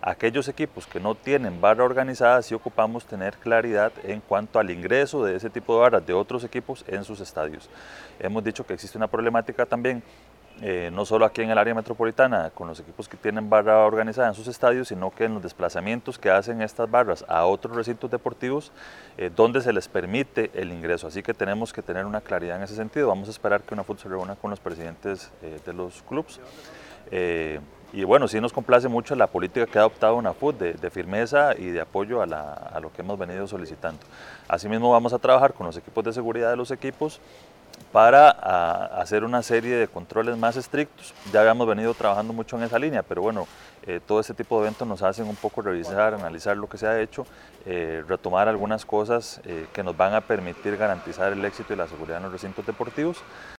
Aquellos equipos que no tienen barra organizada, sí ocupamos tener claridad en cuanto al ingreso de ese tipo de barras de otros equipos en sus estadios. Hemos dicho que existe una problemática también, no solo aquí en el área metropolitana, con los equipos que tienen barra organizada en sus estadios, sino que en los desplazamientos que hacen estas barras a otros recintos deportivos, donde se les permite el ingreso. Así que tenemos que tener una claridad en ese sentido. Vamos a esperar que UNAFUT se reúna con los presidentes de los clubes. Y bueno, sí nos complace mucho la política que ha adoptado UNAFUT de firmeza y de apoyo a lo que hemos venido solicitando. Asimismo vamos a trabajar con los equipos de seguridad de los equipos para hacer una serie de controles más estrictos. Ya habíamos venido trabajando mucho en esa línea, pero bueno, todo este tipo de eventos nos hacen un poco revisar, analizar lo que se ha hecho, retomar algunas cosas que nos van a permitir garantizar el éxito y la seguridad en los recintos deportivos.